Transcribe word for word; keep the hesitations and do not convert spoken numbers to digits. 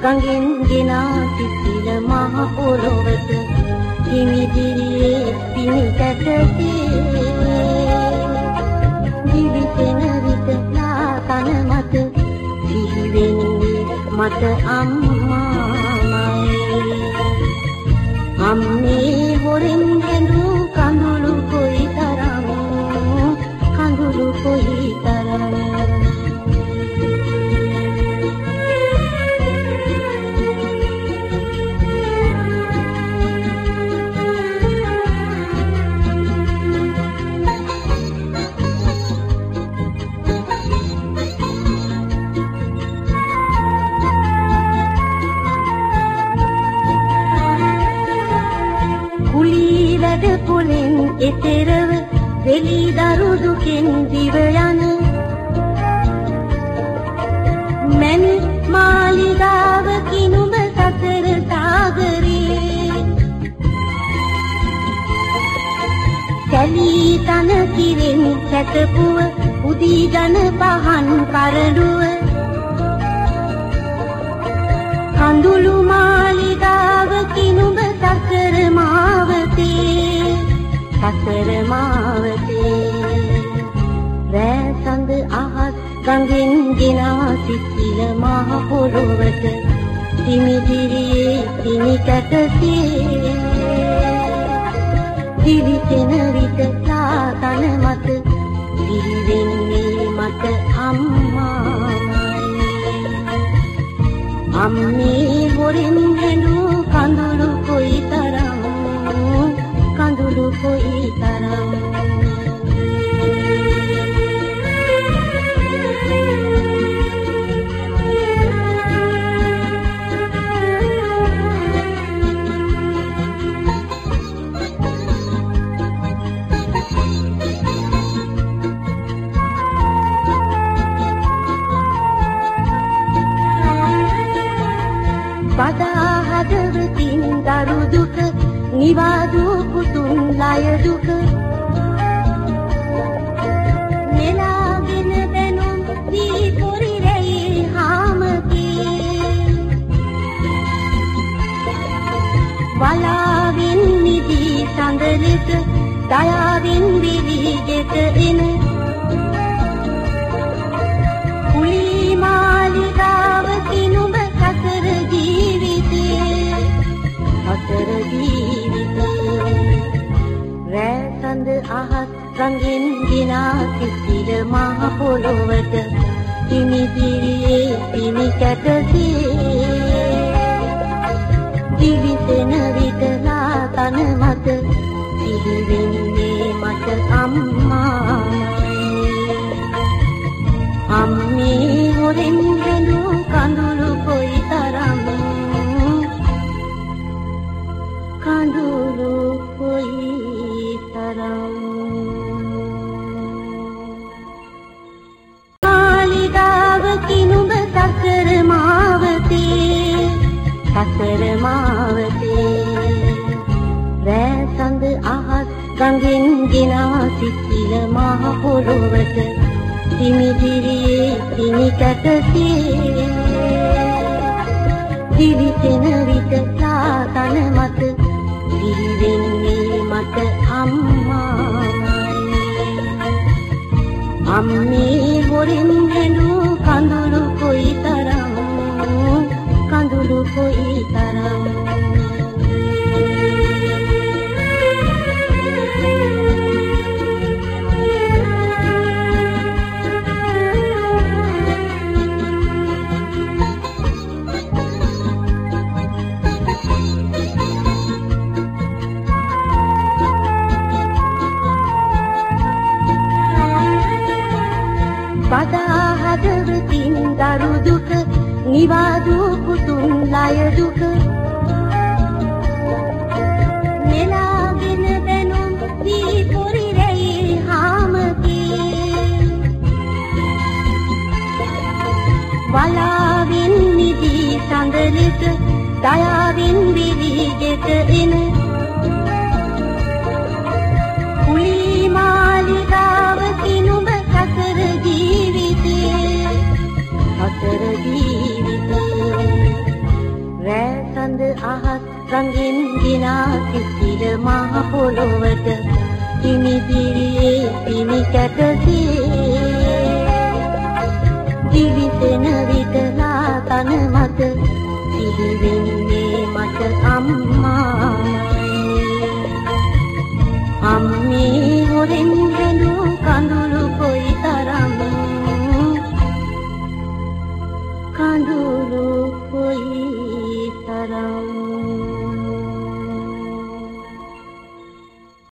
ගඟෙන් ගෙනා සිසිල මහ පොළොවට හිමිදිරියේ පිණි කැටසේ දිවිසෙන විට ලාතන මත සිහි වෙන්නේ මට අම්මාමයි. අම්මේ හොරෙන් ගෙඳු කඳුළු කොයිතරම් කඳුළු කොයිතරම් පුලින් එතරව වෙලි දරු දුකෙන් දිව යන මැනි මාලිගාව කිනුඹ සතර සාගරේ සැලී තන කිරෙන් සැතපුව උදී ජන පහන් කරඩුව කඳුළු මාලිගාව කිනුඹ සතර මාවතේ සතර මාවතේ රෑ සඳ අහස් ගඟෙන් ගෙනා සිසිල මහ පොළොවට හිමිදිරියේ පිණි කැටසේ දිවිසෙන විට ලාතන මත සිහි වෙන්නේ මට අම්මාමයි. අම්මේ හොරෙන් ගෙඳු කඳුළු කොයිතරම් කඳුළු කොයිතරම් බදා හදවතින් දරු දුක නිවාදු පුතුන් ලය දුක නෙලාගෙන දැනුම් දී පොරි රැයි හාමකේ වලාවෙන් නිදී සඳලෙස දයාවෙන් විලි ගෙත එන කුලි මාලිගාව කිනුඹ සතර ජීවිතේ සතර ජීවිතේ රෑ සඳ අහස් ගඟෙන් ගෙනා සිසිල මහ පොළොවට හිමිදිරියේ පිණි කැටසේ දිවිසෙන විට ලාතන මත සිහි වෙන්නේ මට අම්මාමයි. අම්මේ හොරෙන් ගෙඳු කඳුළු කොයිතරම් කඳුළු කොයිතරම් මාලිගාව කිනුඹ සතර මාවතේ සතර මාවතේ රෑ සඳ අහස් ගඟෙන් ගෙනා සිසිල මහ පොළොවට හිමිදිරියේ පිණි කැටසේ දිවිසෙන විට ලාතන මත සිහි වෙන්නේ මට අම්මාමයි. අම්මේ හොරෙන් ගෙඳු කඳුළු කොයිතරම් කඳුළු කොයිතරම් බදා හදවතින් දරු දුක නිවාදු පුතුන් ලය දුක නෙලාගෙන දැනුම් දී පොරි රැයි හාමකේ වලාවෙන් නිදී සඳලෙස දයාවෙන් විලි ගෙත එන කුලි මාලිගාව කිනුඹ සතර ජීවිතේ සතර ජීවිතේ අහස් රංගින් ගිනා සිසිල මහ පොළොවට කිමිදිරියේ පිණි කැටසේ දිවිසෙන විටලා තන මත සිහිවෙන්නේ මට අම්මා